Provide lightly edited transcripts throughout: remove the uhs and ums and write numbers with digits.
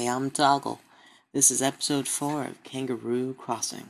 Hey, I'm Toggle. This is episode 4 of Kangaroo Crossing.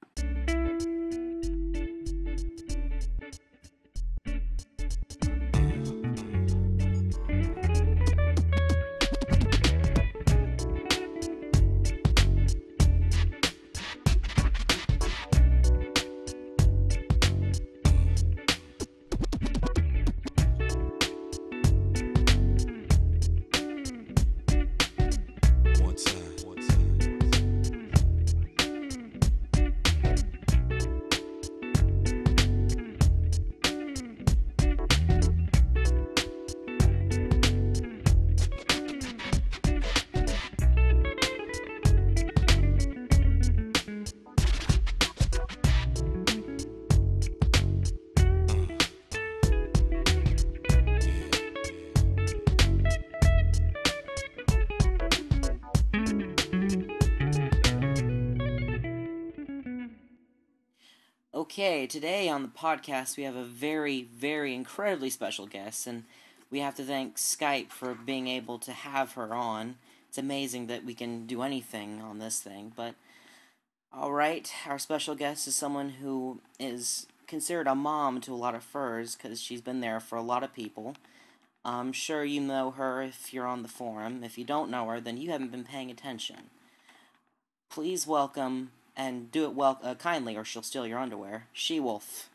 Okay, today on the podcast we have a very, very incredibly special guest, and we have to thank Skype for being able to have her on. It's amazing that we can do anything on this thing, but alright, our special guest is someone who is considered a mom to a lot of furs because she's been there for a lot of people. I'm sure you know her if you're on the forum. If you don't know her, then you haven't been paying attention. Please welcome, and do it kindly or she'll steal your underwear, She-Wolf.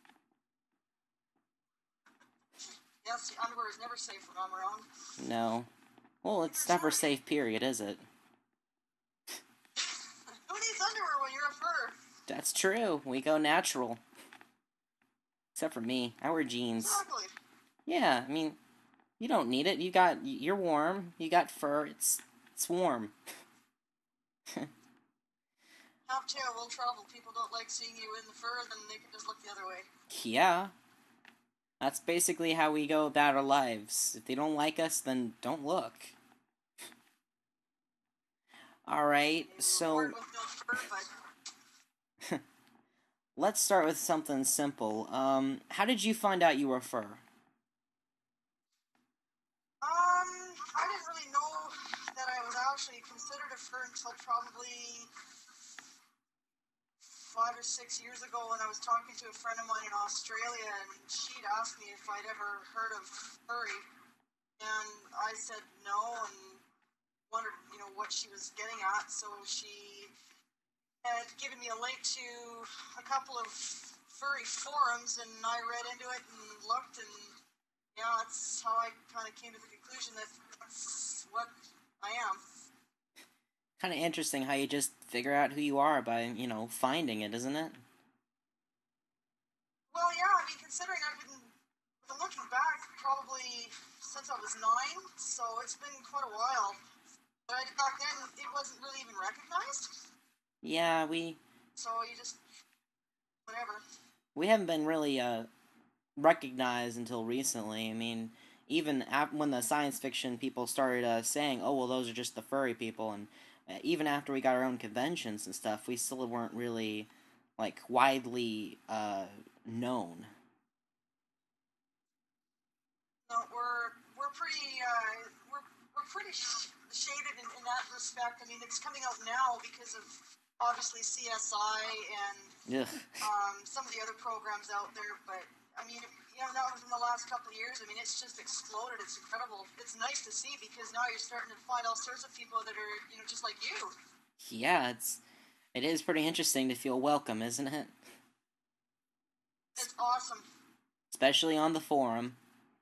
Yes, the underwear is never safe when I'm around. No. Well, it's never safe, period, is it? Who needs underwear when you're a fur? That's true. We go natural. Except for me. I wear jeans. Exactly. Yeah, I mean, you don't need it. You're warm. You got fur. It's warm. Half tail will travel. People don't like seeing you in the fur, then they can just look the other way. Yeah. That's basically how we go about our lives. If they don't like us, then don't look. Alright, so let's start with something simple. How did you find out you were a fur? I didn't really know that I was actually considered a fur until probably 5 or 6 years ago when I was talking to a friend of mine in Australia, and she'd asked me if I'd ever heard of furry, and I said no, and wondered, what she was getting at, so she had given me a link to a couple of furry forums, and I read into it and looked, and yeah, that's how I kind of came to the conclusion that that's what I am. Kind of interesting how you just figure out who you are by, finding it, isn't it? Well, yeah, I mean, considering I've been looking back probably since I was 9, so it's been quite a while. But back then, it wasn't really even recognized. Yeah, So you just, whatever. We haven't been really, recognized until recently. I mean, even when the science fiction people started saying, oh, well, those are just the furry people, and even after we got our own conventions and stuff, we still weren't really, widely known. No, we're pretty shaded in that respect. I mean, it's coming out now because of obviously CSI and some of the other programs out there, but I mean, now within the last couple of years, I mean, it's just exploded. It's incredible. It's nice to see because now you're starting to find all sorts of people that are, just like you. Yeah, it is pretty interesting to feel welcome, isn't it? It's awesome. Especially on the forum.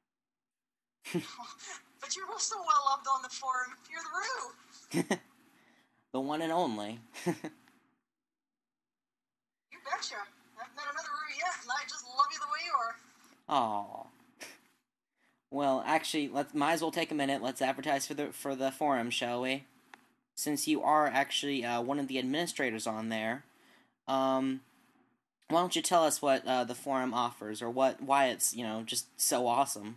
But you're also well loved on the forum. You're the Roo. The one and only. You betcha. I haven't met another Roo yet, and I just love you the way you are. Aww. Well, actually, might as well take a minute. Let's advertise for the forum, shall we? Since you are actually one of the administrators on there, why don't you tell us what the forum offers, or why it's just so awesome?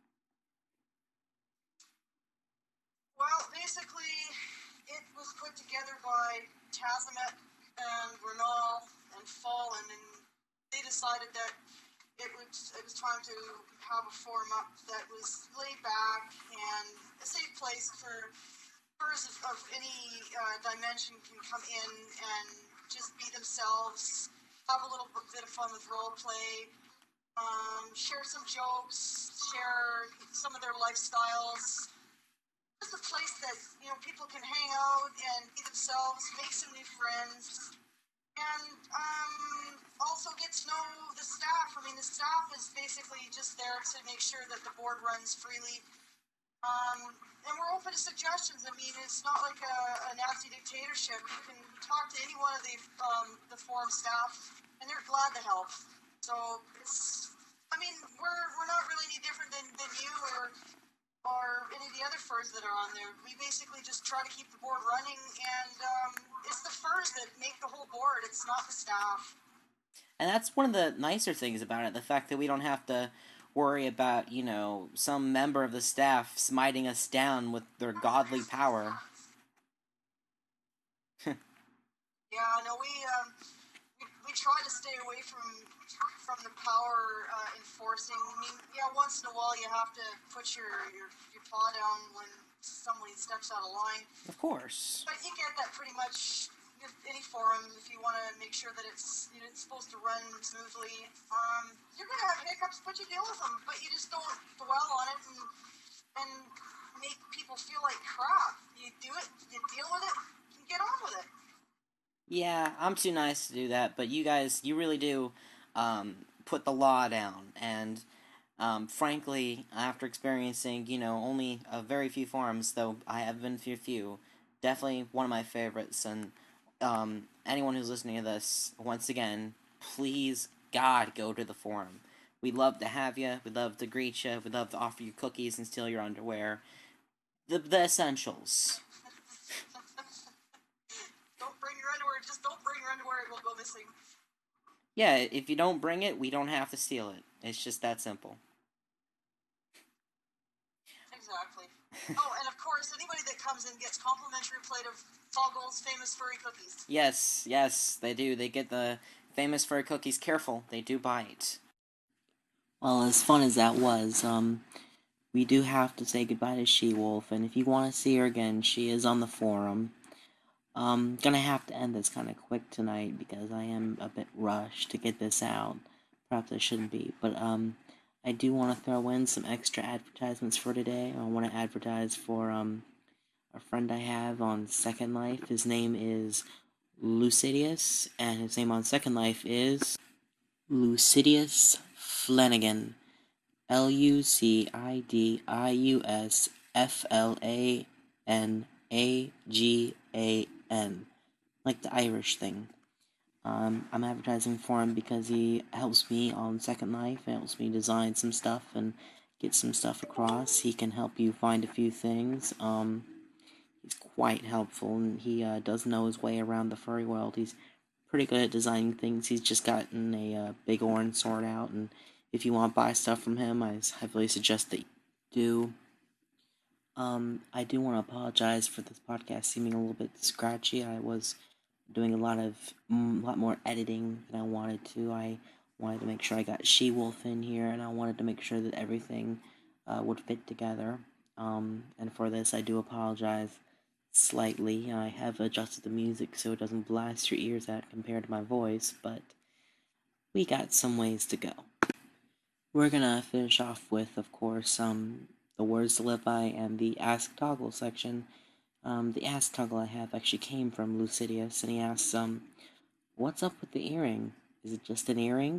Well, basically, it was put together by Tazimet and Renal and Fallen, and they decided that it was time to have a forum up that was laid back and a safe place for furs of any dimension can come in and just be themselves, have a little bit of fun with role play, share some jokes, share some of their lifestyles. It's a place that, you know, people can hang out and be themselves, make some new friends, and also get to know the staff. I mean, the staff is basically just there to make sure that the board runs freely. And we're open to suggestions. I mean, it's not like a nasty dictatorship. You can talk to any one of the forum staff, and they're glad to help. So it's, I mean, we're not really any different than you or any of the other furs that are on there. We basically just try to keep the board running, and it's the furs that make the whole board. It's not the staff. And that's one of the nicer things about it, the fact that we don't have to worry about, you know, some member of the staff smiting us down with their godly power. Yeah, no, we try to stay away from the power enforcing. I mean, yeah, once in a while you have to put your paw down when somebody steps out of line. Of course. But you get that pretty much with any forum. If you want to make sure that it's, you know, it's supposed to run smoothly, you're going to have hiccups, but you deal with them. But you just don't dwell on it and make people feel like crap. You do it, you deal with it, and get on with it. Yeah, I'm too nice to do that, but you guys, you really do put the law down, and frankly, after experiencing, you know, only a very few forums, though I have been to a few, definitely one of my favorites, and anyone who's listening to this, once again, please, God, go to the forum. We'd love to have you, we'd love to greet you, we'd love to offer you cookies and steal your underwear. The essentials. It will go missing. Yeah, if you don't bring it, we don't have to steal it. It's just that simple. Exactly. Oh, and of course, anybody that comes in gets complimentary plate of Toggle's famous furry cookies. Yes, they do. They get the famous furry cookies. Careful, they do bite. Well, as fun as that was, we do have to say goodbye to She-Wolf, and if you want to see her again, she is on the forum. Gonna have to end this kind of quick tonight because I am a bit rushed to get this out. Perhaps I shouldn't be, but I do want to throw in some extra advertisements for today. I want to advertise for a friend I have on Second Life. His name is Lucidius, and his name on Second Life is Lucidius Flanagan. LucidiusFlanagan. Like the Irish thing. I'm advertising for him because he helps me on Second Life, helps me design some stuff and get some stuff across. He can help you find a few things. He's quite helpful, and he does know his way around the furry world. He's pretty good at designing things. He's just gotten a big orange sword out, and if you want to buy stuff from him, I heavily suggest that you do. I do want to apologize for this podcast seeming a little bit scratchy. I was doing a lot more editing than I wanted to. I wanted to make sure I got She-Wolf in here, and I wanted to make sure that everything would fit together. And for this, I do apologize slightly. I have adjusted the music so it doesn't blast your ears out compared to my voice, but we got some ways to go. We're gonna finish off with, of course, the words to live by and the Ask Toggle section. The Ask Toggle I have actually came from Lucidius, and he asks, what's up with the earring? Is it just an earring?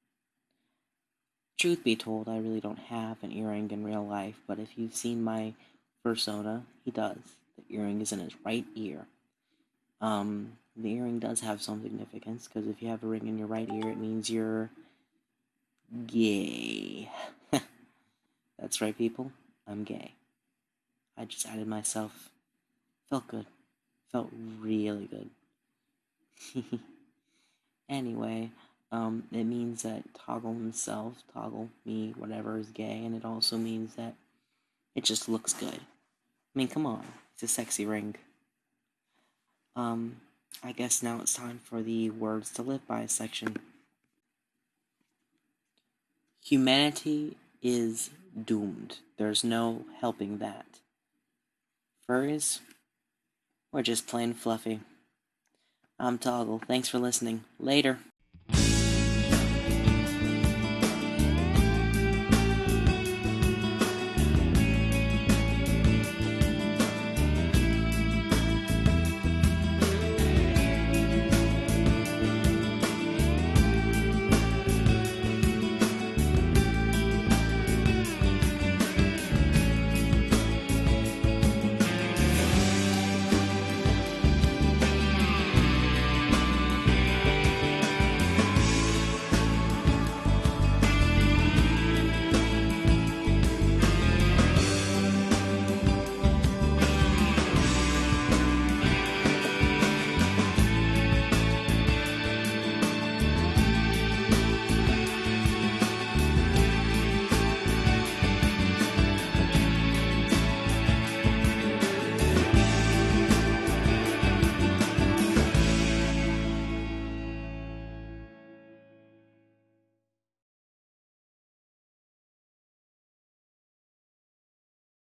Truth be told, I really don't have an earring in real life, but if you've seen my persona, he does. The earring is in his right ear. The earring does have some significance, because if you have a ring in your right ear, it means you're gay. That's right, people. I'm gay. I just added myself. Felt good. Felt really good. Anyway, it means that Toggle himself, Toggle, me, whatever, is gay, and it also means that it just looks good. I mean, come on. It's a sexy ring. I guess now it's time for the words to live by section. Humanity is doomed. There's no helping that. Furries, or just plain fluffy. I'm Toggle. Thanks for listening. Later.